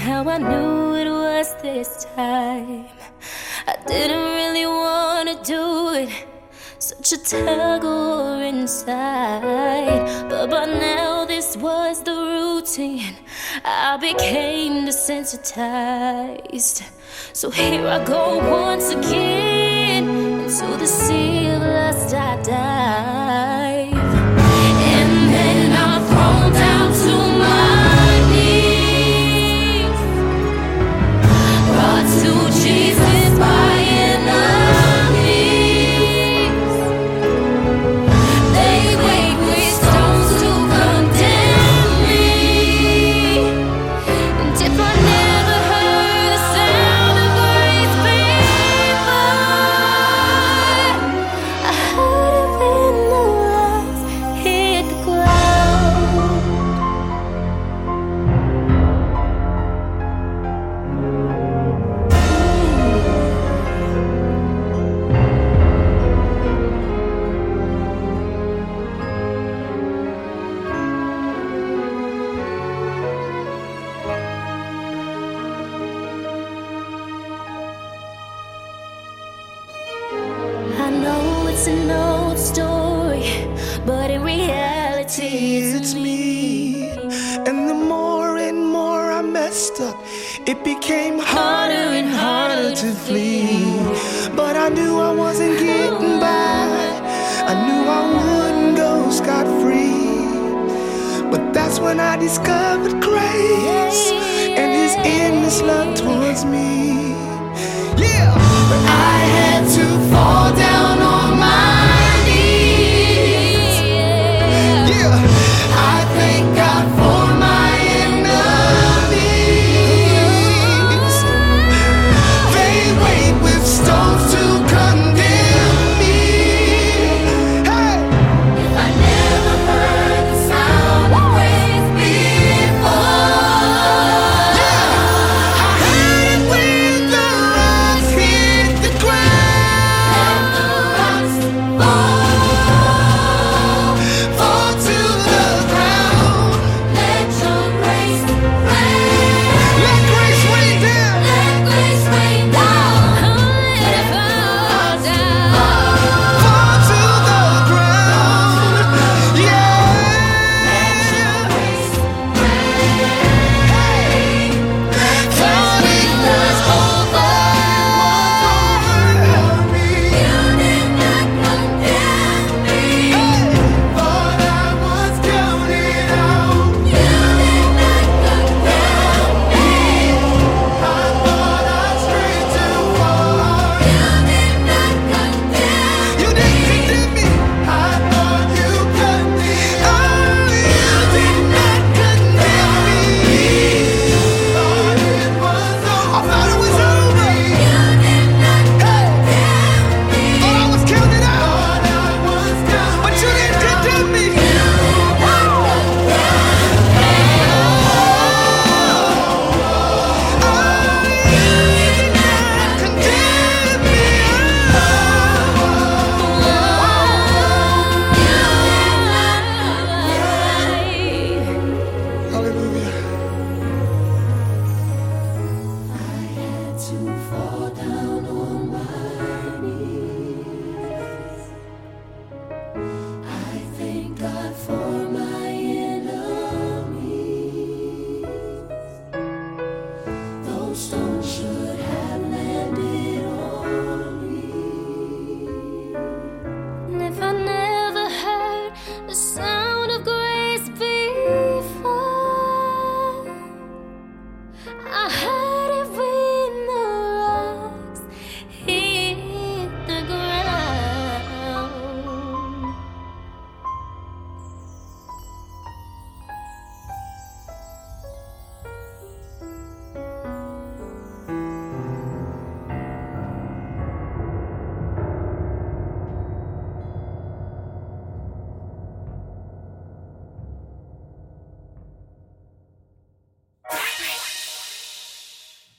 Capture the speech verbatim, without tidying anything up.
how I knew it was this time. I didn't really wanna do it, such a tug of war inside. But by now this was the routine, I became desensitized. So here I go once again, into the sea of lust I dive. And then I'm thrown down to my knees, brought to Jesus by enemies. They wait with stones to condemn me. And if I never heard the sound of grace before, I heard it when the lights hit the ground. I know it's an old story, but in reality It's me. And the more and more I messed up, it became harder and harder to flee. But I knew I wasn't getting by, I knew I wouldn't go scot-free. But that's when I discovered grace and his endless love towards me. Yeah, but I had to fall down on my knees. Yeah, I thank God for my enemies. They wait with stones to condemn me. Hey, If I never heard the sound of praise before, I heard it when the rocks hit the ground. let the rocks fall, Fall to the ground. let your grace rain, Let grace rain down. let grace rain down, let it fall down. Fall to the ground. Yeah. Grace rain, Thought it was over. you did not condemn me, Thought I was counted out. you did not condemn me, I thought I strayed too far. you did not condemn You didn't condemn me. I thought you condemned me. Oh, you did not condemn me. Thought it was over. I thought it was over. you did not condemn me, Thought I was counted out. But you didn't condemn me. Hallelujah. To fall down on my knees, I thank God for my enemies. Those stones should